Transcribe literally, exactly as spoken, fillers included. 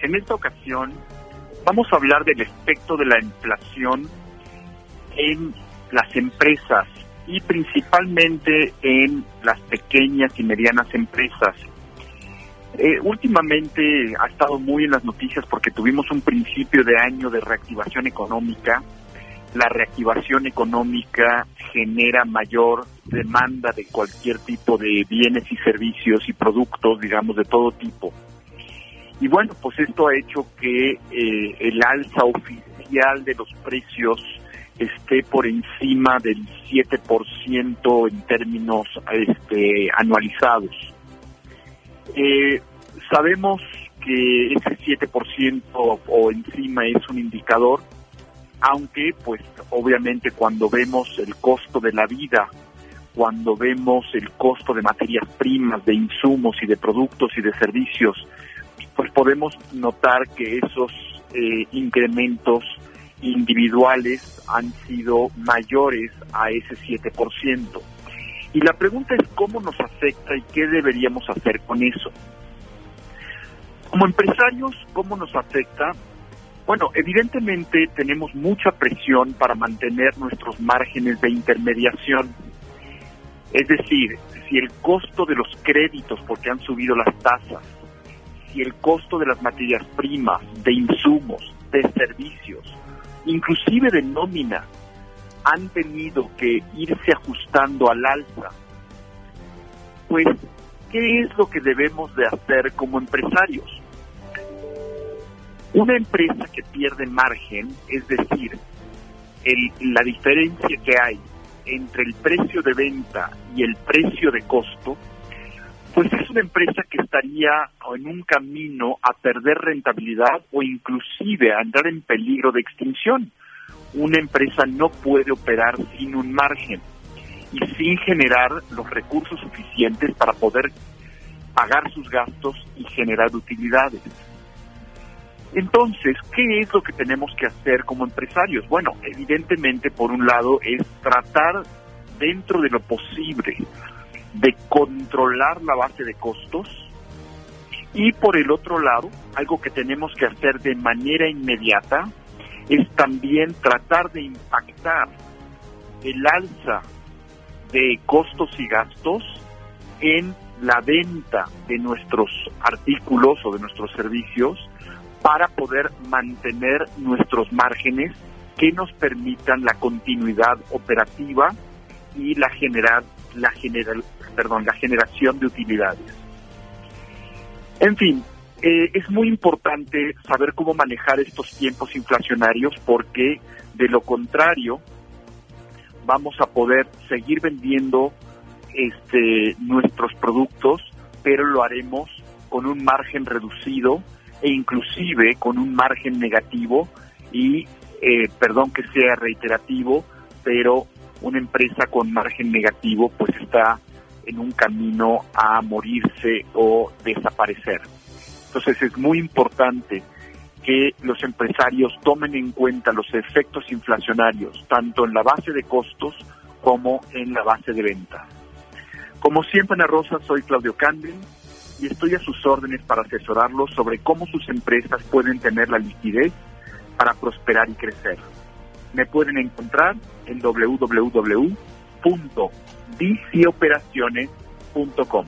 En esta ocasión vamos a hablar del efecto de la inflación en las empresas y principalmente en las pequeñas y medianas empresas. Eh, últimamente ha estado muy en las noticias porque tuvimos un principio de año de reactivación económica. La reactivación económica genera mayor demanda de cualquier tipo de bienes y servicios y productos, digamos, de todo tipo. Y bueno, pues esto ha hecho que eh, el alza oficial de los precios esté por encima del siete por ciento en términos este, anualizados. Eh, sabemos que ese siete por ciento o encima es un indicador, aunque pues obviamente cuando vemos el costo de la vida, cuando vemos el costo de materias primas, de insumos y de productos y de servicios, pues podemos notar que esos eh, incrementos individuales han sido mayores a ese siete por ciento. Y la pregunta es cómo nos afecta y qué deberíamos hacer con eso. Como empresarios, ¿cómo nos afecta? Bueno, evidentemente tenemos mucha presión para mantener nuestros márgenes de intermediación. Es decir, si el costo de los créditos, porque han subido las tasas, si el costo de las materias primas, de insumos, de servicios, inclusive de nómina, han tenido que irse ajustando al alza, pues, ¿qué es lo que debemos de hacer como empresarios? Una empresa que pierde margen, es decir, el, la diferencia que hay entre el precio de venta y el precio de costo, pues es una empresa que estaría en un camino a perder rentabilidad o inclusive a entrar en peligro de extinción. Una empresa no puede operar sin un margen y sin generar los recursos suficientes para poder pagar sus gastos y generar utilidades. Entonces, ¿qué es lo que tenemos que hacer como empresarios? Bueno, evidentemente, por un lado, es tratar dentro de lo posible de controlar la base de costos y por el otro lado, algo que tenemos que hacer de manera inmediata es también tratar de impactar el alza de costos y gastos en la venta de nuestros artículos o de nuestros servicios para poder mantener nuestros márgenes que nos permitan la continuidad operativa y la generar la general, perdón, la generación de utilidades. En fin, eh, es muy importante saber cómo manejar estos tiempos inflacionarios porque de lo contrario vamos a poder seguir vendiendo este nuestros productos, pero lo haremos con un margen reducido e inclusive con un margen negativo y, eh, perdón que sea reiterativo, pero una empresa con margen negativo pues está en un camino a morirse o desaparecer. Entonces es muy importante que los empresarios tomen en cuenta los efectos inflacionarios, tanto en la base de costos como en la base de venta. Como siempre, Ana Rosa, soy Claudio Candel y estoy a sus órdenes para asesorarlos sobre cómo sus empresas pueden tener la liquidez para prosperar y crecer. Me pueden encontrar en doble u doble u doble u punto dicioperaciones punto com.